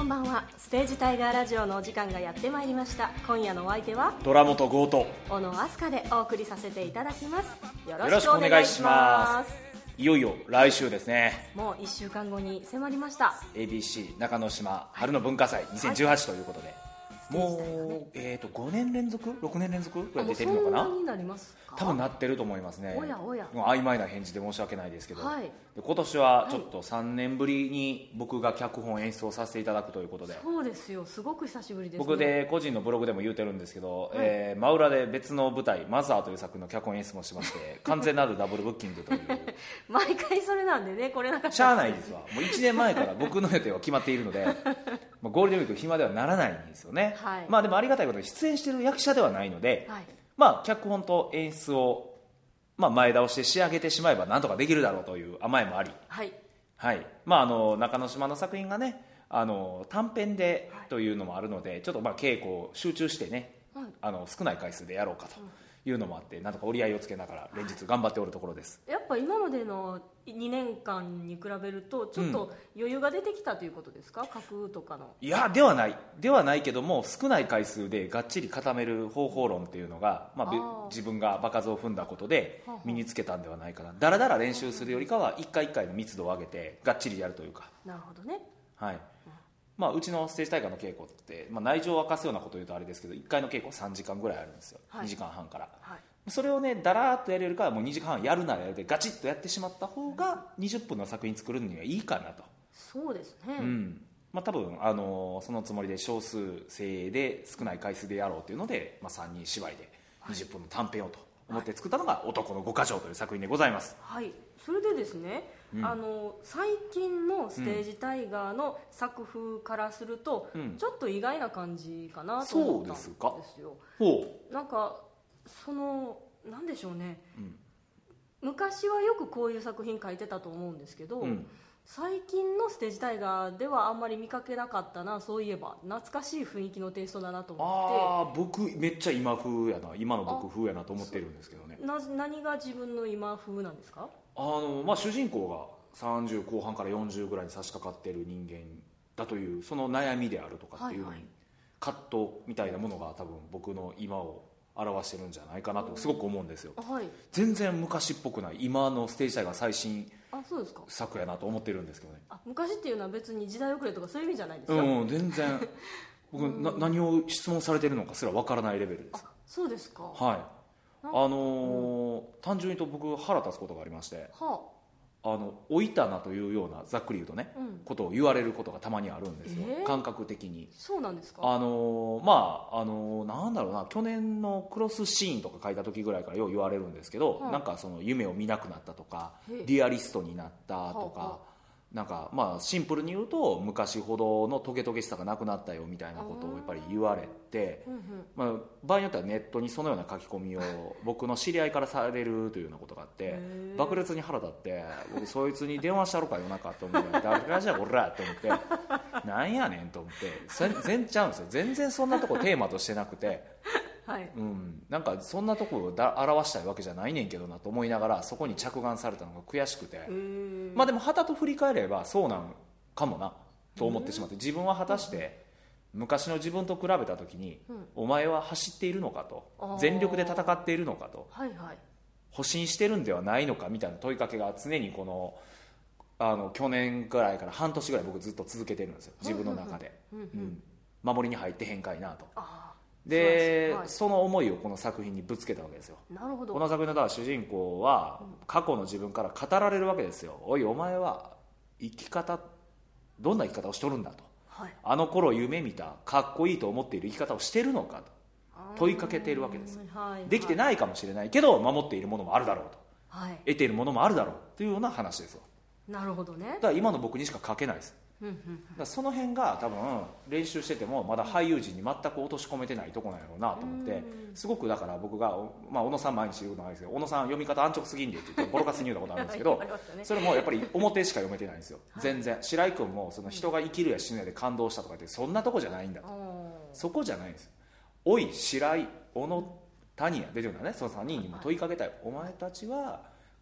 こんばんは。ステージタイガーラジオのお時間がやってまいりました。今夜のお相手は虎本剛と小野飛鳥でお送りさせていただきます。よよろしくお願いします。いよいよ来週ですね。 もう1週間後に迫りました。 ABC 中之島春の文化祭2018ということで、もう、5年連続6年連続ぐらい出てるのかな。 そんなになりますか。 多分なってると思いますね。 おやおや、 もう曖昧な返事で申し訳ないですけど、 はい、 で今年はちょっと3年ぶりに僕が脚本演出をさせていただくということで、 そうですよ、すごく久しぶりですね。 僕で個人のブログでも言うてるんですけど、 はい、 真裏で別の舞台マザーという作品の脚本演出もしまして完全なるダブルブッキングという毎回それなんでね、これなんかしゃあないですわ。もう1年前から僕の予定は決まっているのでまあゴールデンウィーク暇ではならないんですよね、 はい、 まあでもありがたいことに出演している役者ではないので、 はい、 まあ脚本と演出をまあ前倒して仕上げてしまえばなんとかできるだろうという甘えもあり、 はいはい、まあ、中之島の作品がね短編でというのもあるので、ちょっとまあ稽古を集中してね、はい、少ない回数でやろうかというのもあって、なんとか折り合いをつけながら連日頑張っておるところです。 やっぱ今までの2年間に比べるとちょっと余裕が出てきたということですか、書くとかの。 いやではないけども、少ない回数でがっちり固める方法論っていうのが、まあ、自分が場数を踏んだことで身につけたんではないかな。だらだら練習するよりかは一回一回の密度を上げてがっちりやるというか。 なるほどね。 はい、まあ、うちのステージ大会の稽古って、まあ、内情を明かすようなことを言うとあれですけど、1回の稽古3時間ぐらいあるんですよ、はい、2時間半から、はい、それをねだらーっとやるよりかはもう2時間半やるならやるでガチッとやってしまった方が20分の作品作るにはいいかなと。 そうですね、 まあ、多分そのつもりで少数精鋭で少ない回数でやろうというので、まあ、3人芝居で20分の短編をと思って作ったのが男の5か条という作品でございます。 はい、それでですね、最近のステージタイガーの作風からすると、ちょっと意外な感じかなと思ったんですよ。なんかなんでしょうね、昔はよくこういう作品書いてたと思うんですけど、最近のステージタイガーではあんまり見かけなかったな。そういえば懐かしい雰囲気のテイストだなと思って。 僕めっちゃ今風やな、今の僕風やなと思ってるんですけどね。 何が自分の今風なんですか。 まあ、主人公が30後半から40ぐらいに差し掛かっている人間だというその悩みであるとかっていうのに、葛藤みたいなものが多分僕の今を表してるんじゃないかなとすごく思うんですよ、はい、全然昔っぽくない今のステージタイガー最新作やなと思ってるんですけどね。 昔っていうのは別に時代遅れとかそういう意味じゃないですか。 全然僕何を質問されてるのかすらわからないレベルです。 そうですか。 はい。単純に言うと僕腹立つことがありまして、おいたなというようなざっくり言うとね、ことを言われることがたまにあるんですよ、感覚的に。 そうなんですか。 まあなんだろうな、去年のクロスシーンとか書いた時ぐらいからよう言われるんですけど、なんかその夢を見なくなったとかリアリストになったとか、なんかまあシンプルに言うと昔ほどのトゲトゲしさがなくなったよみたいなことをやっぱり言われて、まあ、場合によってはネットにそのような書き込みを僕の知り合いからされるというようなことがあって爆裂に腹立って、僕そいつに電話したろか夜中と思って誰からじゃおらと思ってなんやねんと思って全然ちゃうんですよ。全然そんなとこテーマとしてなくてはい、なんかそんなところを表したいわけじゃないねんけどなと思いながら、そこに着眼されたのが悔しくて、まあでもはたと振り返ればそうなんかもなと思ってしまって、自分は果たして昔の自分と比べた時に、お前は走っているのかと、全力で戦っているのかと、保身してるんではないのかみたいな問いかけが常にこの去年ぐらいから半年ぐらい僕ずっと続けてるんですよ、自分の中で。守りに入ってへんかいなと。で、その思いをこの作品にぶつけたわけですよ。 なるほど。 この作品の主人公は過去の自分から語られるわけですよ。おいお前は生き方どんな生き方をしとるんだと、あの頃夢見たかっこいいと思っている生き方をしているのかと問いかけているわけです。できてないかもしれないけど守っているものもあるだろうと、得ているものもあるだろうというような話ですよ。 なるほどね。 だから今の僕にしか書けないです。だからその辺が多分練習しててもまだ俳優陣に全く落とし込めてないとこなんやろうなと思って、すごくだから僕が、まあ、小野さん毎日言うのはないですけど、小野さん読み方安直すぎんでって言ってボロカスに言うたことあるんですけどそれもやっぱり表しか読めてないんですよ。全然白井君もその人が生きるや死ぬやで感動したとかってそんなとこじゃないんだと、そこじゃないんです。おい白井小野谷や出てるんだね、その3人にも問いかけたい。お前たちは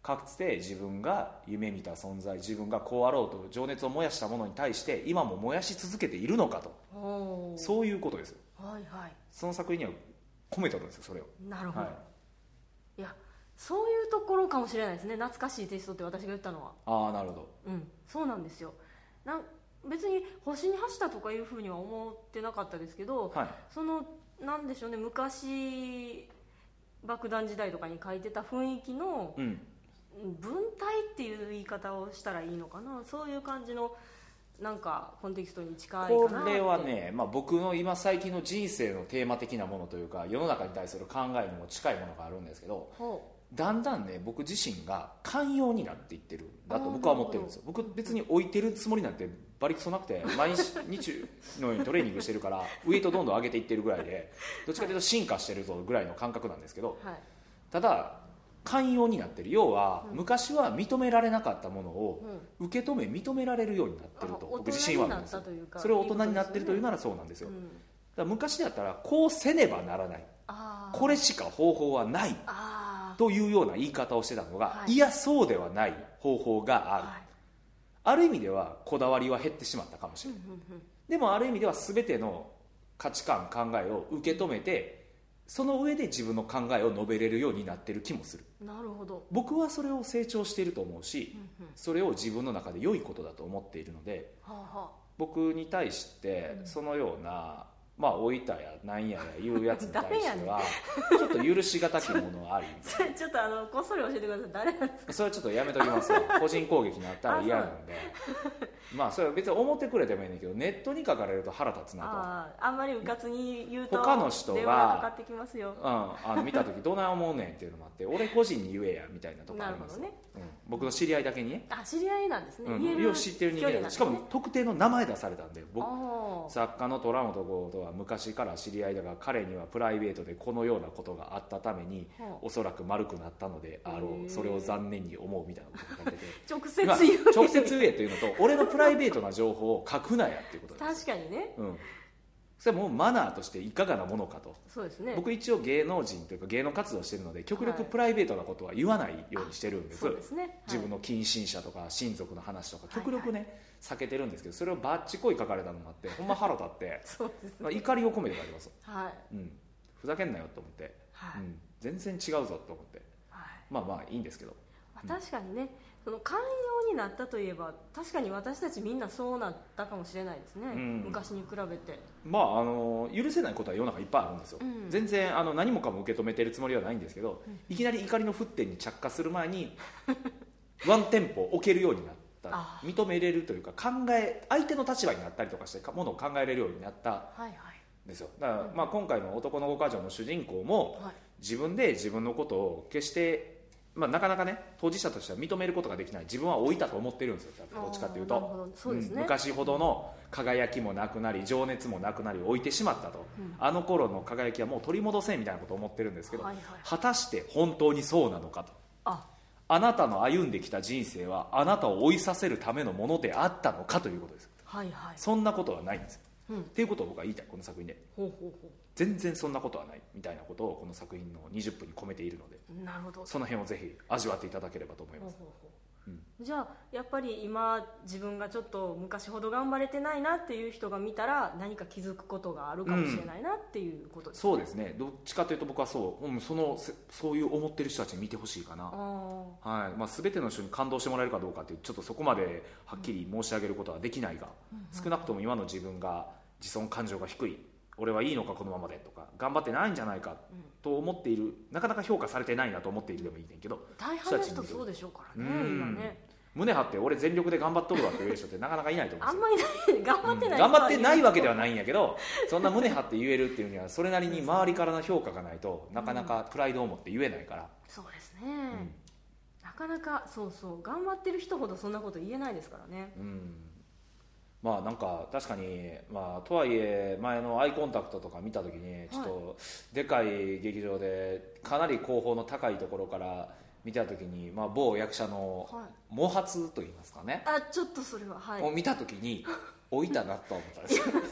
かつて自分が夢見た存在、自分がこうあろうと情熱を燃やしたものに対して今も燃やし続けているのかと、そういうことですよ。 はいはい、 その作品には込めてるんですよ、それを。 なるほど、いやそういうところかもしれないですね。懐かしいテイストって私が言ったのは。 ああ、なるほど。 そうなんですよ。別に星に走ったとかいうふうには思ってなかったですけど、そのなんでしょうね、昔爆弾時代とかに書いてた雰囲気の、文体っていう言い方をしたらいいのかな、そういう感じのなんかコンテキストに近いかなって。 これはね、僕の今最近の人生のテーマ的なものというか世の中に対する考えにも近いものがあるんですけど、だんだんね僕自身が寛容になっていってるだと僕は思ってるんですよ。僕別に置いてるつもりなんてバリクソなくて、毎日のようにトレーニングしてるからウエイトどんどん上げていってるぐらいで、どっちかというと進化してるぞぐらいの感覚なんですけど、ただ寛容になってる。要は昔は認められなかったものを受け止め認められるようになってると僕自身は思うんですよ。それを大人になってるというならそうなんですよ。だから昔だったらこうせねばならない、これしか方法はないというような言い方をしてたのが、いやそうではない方法がある、ある意味ではこだわりは減ってしまったかもしれない、でもある意味では全ての価値観考えを受け止めてその上で自分の考えを述べれるようになってる気もする。 なるほど。 僕はそれを成長していると思うし、それを自分の中で良いことだと思っているので、僕に対してそのような老いたやなんやや言うやつに対してはちょっと許しがたきものはありそれちょっとこっそり教えてください。誰なんですか。 それはちょっとやめときますよ個人攻撃になったら嫌なんでそれは別に思ってくれてもいいんだけど、ネットに書かれると腹立つなと。 あんまりうかつに言うと他の人が電話かかってきますよ、 見た時どない思うねんっていうのもあって俺個人に言えやみたいなとこありますよ、僕の知り合いだけにね。 知り合いなんですね、 言える知ってる人間なんです。しかも特定の名前出されたんで、僕作家の虎本剛とは昔から知り合いだが、彼にはプライベートでこのようなことがあったためにおそらく丸くなったのであろう、それを残念に思うみたいなことが書いてて直接言え、 直接言えというのと俺のプライベートな情報を書くなやっていうことです。 確かにね、 それはもうマナーとしていかがなものかと。 そうですね。 僕一応芸能人というか芸能活動してるので極力プライベートなことは言わないようにしてるんです。 そうですね、 自分の近親者とか親族の話とか極力ね、避けてるんですけど、それをバッチコイ書かれたのもあってほんま腹立ってそうですね、 怒りを込めて書いてます、 はいふざけんなよと思って、全然違うぞと思って、いいんですけど、 確かにね、その寛容になったといえば確かに私たちみんなそうなったかもしれないですね、昔に比べて。 許せないことは世の中いっぱいあるんですよ、全然何もかも受け止めてるつもりはないんですけど、いきなり怒りの沸点に着火する前にワンテンポ置けるようになった、認めれるというか相手の立場になったりとかしてものを考えれるようになったんですよ。だから今回の男の五箇条の主人公も、自分で自分のことを決してなかなかね当事者としては認めることができない自分は老いたと思ってるんですよ、どっちかというと。昔ほどの輝きもなくなり情熱もなくなり老いてしまったと、あの頃の輝きはもう取り戻せんみたいなことを思ってるんですけど、果たして本当にそうなのかと。あなたの歩んできた人生はあなたを老いさせるためのものであったのかということです、そんなことはないんですよ、っていうことを僕は言いたい、この作品で。全然そんなことはないみたいなことをこの作品の20分に込めているので、 なるほど、 その辺をぜひ味わっていただければと思います。 じゃあやっぱり今自分がちょっと昔ほど頑張れてないなっていう人が見たら何か気づくことがあるかもしれないなっていうことですね。 そうですね、どっちかというと僕はそういう思ってる人たちに見てほしいかな。全ての人に感動してもらえるかどうかっていうちょっとそこまではっきり申し上げることはできないが、少なくとも今の自分が自尊感情が低い、俺はいいのかこのままでとか頑張ってないんじゃないかと思っている、なかなか評価されてないなと思っているでもいいねんけど、 大半の人そうでしょうからね、今ね。 胸張って俺全力で頑張っとるわって言える人ってなかなかいないと思うんですよ。 あんまりない、頑張ってない、 頑張ってないわけではないんやけど、そんな胸張って言えるっていうにはそれなりに周りからの評価がないとなかなかプライドを持って言えないから。 そうですね、なかなか頑張ってる人ほどそんなこと言えないですからね。 なんか確かに、とはいえ前のアイコンタクトとか見た時にちょっとでかい劇場でかなり高峰の高いところから見た時に、某役者の毛髪といいますかね、 ちょっとそれはを見た時に老いたなと思ったんですよ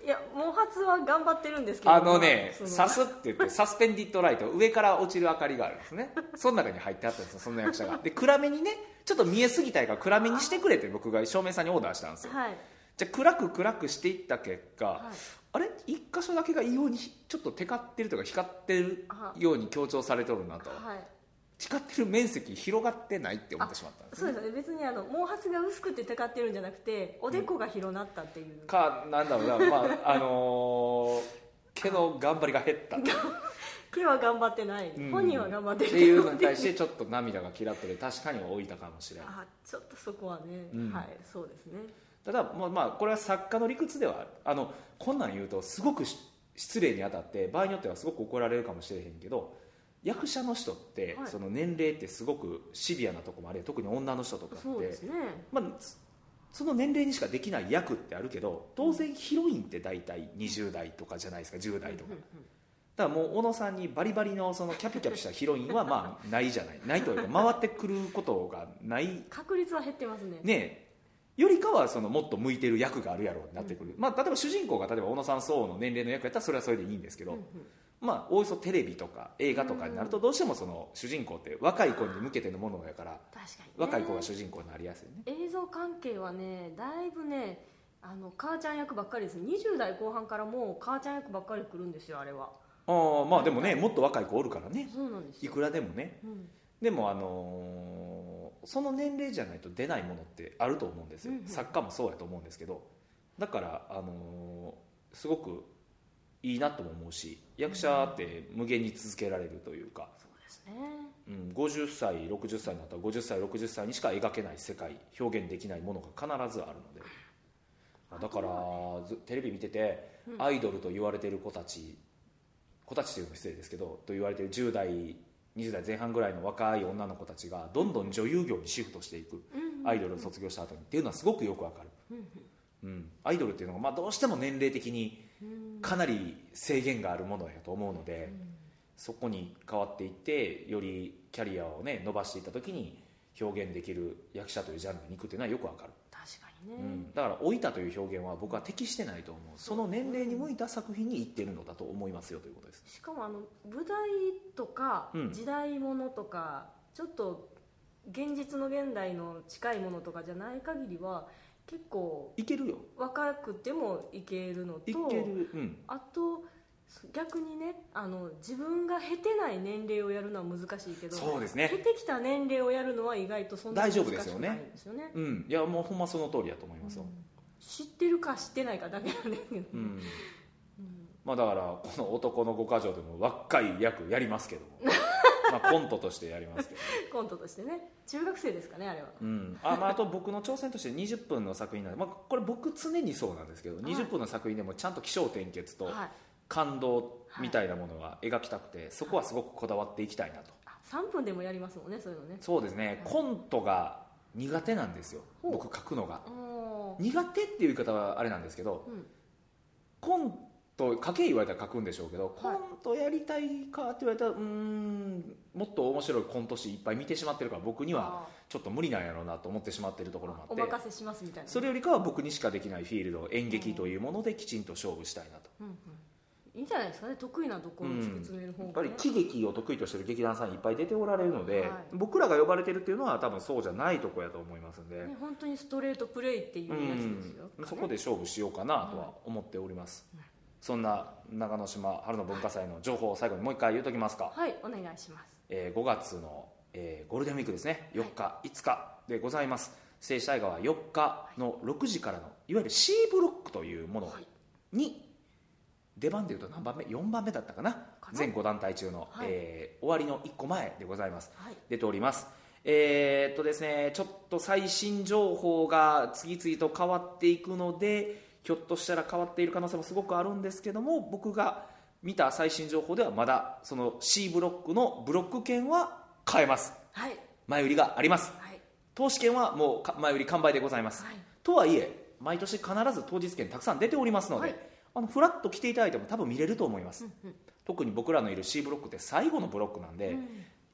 いや毛髪は頑張ってるんですけどサスって言ってサスペンディッドライト、上から落ちる明かりがあるんですね。その中に入ってあったんですよ、その役者が。で暗めにね、ちょっと見えすぎたいから暗めにしてくれって僕が照明さんにオーダーしたんですよ、はい、じゃあ暗くしていった結果、はい、あれ一箇所だけが異様にちょっとテカってるとか光ってるように強調されとるなと、はい、光ってる面積広がってないって思ってしまったんです、ね、 そうですね。別に毛髪が薄くてテカってるんじゃなくておでこが広なったっていう、 なんだろうな、まあ毛の頑張りが減った毛は頑張ってない、本人は頑張ってるっていうのに対してちょっと涙がキラッとで確かに置いたかもしれない。 ちょっとそこはね、はいそうですね。 ただまあこれは作家の理屈ではこんなん言うとすごく失礼にあたって場合によってはすごく怒られるかもしれへんけど、役者の人って、その年齢ってすごくシビアなとこもある、特に女の人とかってそうですね、 その年齢にしかできない役ってあるけど、当然ヒロインって大体20代とかじゃないですか、10代とか。だからもう小野さんにバリバリのそのキャピキャピしたヒロインはまあないじゃないというか回ってくることがない確率は減ってますね。 ねよりかはそのもっと向いてる役があるやろうになってくる、例えば主人公が例えば小野さん相応の年齢の役やったらそれはそれでいいんですけど、おおよそテレビとか映画とかになるとどうしてもその主人公って若い子に向けてのものやから、 確かに、 若い子が主人公になりやすいね。 映像関係はねだいぶね母ちゃん役ばっかりです。20代後半からもう母ちゃん役ばっかり来るんですよ、あれは。 でもね、もっと若い子おるからね、 そうなんですよ、 いくらでもね、でもその年齢じゃないと出ないものってあると思うんですよ、作家もそうやと思うんですけど、だからすごくいいなとも思うし、役者って無限に続けられるというか、 そうですね、 50歳60歳になったら50歳60歳にしか描けない世界、表現できないものが必ずあるので、だからテレビ見ててアイドルと言われている子たちというのも失礼ですけどと言われている10代20代前半ぐらいの若い女の子たちがどんどん女優業にシフトしていく、アイドルを卒業した後にっていうのはすごくよくわかる、アイドルっていうのがどうしても年齢的にかなり制限があるものやと思うので、そこに変わっていってよりキャリアをね伸ばしていった時に表現できる役者というジャンルに行くっていうのはよくわかる。 確かにね、 だから老いたという表現は僕は適してないと思う。その年齢に向いた作品に行ってるのだと思いますよということです。 しかも舞台とか時代物とか、ちょっと現実の現代の近いものとかじゃない限りは結構いけるよ、 若くてもいけるのと、あと逆にね自分が経てない年齢をやるのは難しいけど、 そうですね、 経てきた年齢をやるのは意外とそんなに難しくないんですよね。 いやもうほんまその通りだと思いますよ、 知ってるか知ってないかだけなんですけど、 だからこの男の五箇条でも若い役やりますけどもコントとしてやりますけどコントとしてね、中学生ですかねあれは、 あと僕の挑戦として20分の作品なんで、これ僕常にそうなんですけど、20分の作品でもちゃんと起承転結と感動みたいなものが描きたくて、そこはすごくこだわっていきたいなと。 3分でもやりますもんね、そういうのね。 そうですね、コントが苦手なんですよ、僕書くのが。苦手っていう言い方はあれなんですけど、コント書け言われたら書くんでしょうけど、コントやりたいかって言われたらもっと面白いコント師いっぱい見てしまってるから僕にはちょっと無理なんやろうなと思ってしまってるところもあって、 お任せしますみたいな、 それよりかは僕にしかできないフィールド、演劇というものできちんと勝負したいなと。 いいんじゃないですかね、得意なところを突き詰める方が、 やっぱり喜劇を得意としてる劇団さんいっぱい出ておられるので、僕らが呼ばれてるっていうのは多分そうじゃないとこやと思いますんで、 本当にストレートプレイっていうやつですよ、 そこで勝負しようかなとは思っております、そんな長野島春の文化祭の情報を最後にもう一回言うときますか。 はい、お願いします。 5月の、ゴールデンウィークですね、4日、5日でございます。静止映画は4日の6時からのいわゆる C ブロックというものに、出番でいうと何番目4番目だったかな、全5団体中の、終わりの1個前でございます、出ております。ですね、ちょっと最新情報が次々と変わっていくので、ひょっとしたら変わっている可能性もすごくあるんですけども、僕が見た最新情報ではまだその C ブロックのブロック券は買えます、前売りがあります、投資券はもう前売り完売でございます、とはいえ毎年必ず当日券たくさん出ておりますので、フラッと来ていただいても多分見れると思います、特に僕らのいる C ブロックって最後のブロックなんで、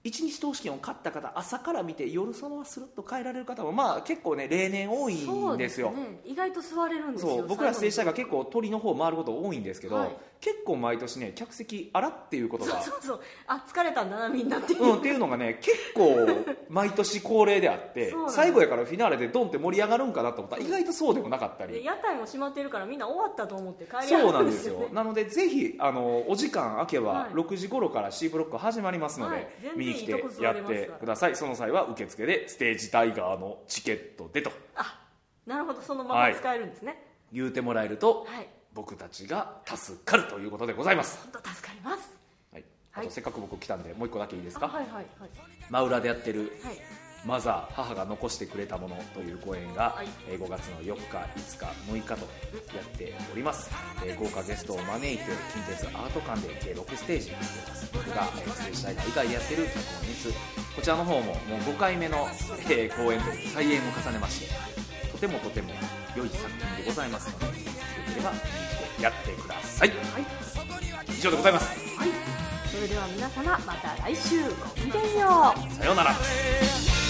1日投資券を買った方、朝から見て夜そのままスルッと帰られる方もまあ結構ね例年多いんですよ。 そうですね、意外と座れるんですよ。 そう、僕らステージタイガー結構鳥の方回ること多いんですけど、はい、結構毎年ね客席あらっていうことがそうあ疲れたんだなみんなっていう、 っていうのがね結構毎年恒例であって最後やからフィナーレでドンって盛り上がるんかなと思ったら意外とそうでもなかったり、 屋台も閉まってるからみんな終わったと思って帰りそうなんですよ。なのでぜひお時間空けば6時頃から C ブロック始まりますので、はい、見に来てやってください。その際は受付でステージタイガーのチケットでと。 あ、なるほど、そのまま使えるんですね、はい、 言うてもらえると、はい、僕たちが助かるということでございます。 本当助かります、 はい、あとせっかく僕来たんでもう一個だけいいですか。 はいはいはい、 真裏でやってる、はい、マザー母が残してくれたものという公演が、はい、5月の4日5日6日とやっております。豪華ゲストを招いて近鉄アート館で計6ステージやっております。僕がステージ大会以外でやってる脚本日、こちらの方ももう5回目の、公演という再演を重ねまして、とても良い作品でございますので、よければ見に来てやってください、はい、以上でございます、 はい、それでは皆様また来週ごきげんよう。 さようなら。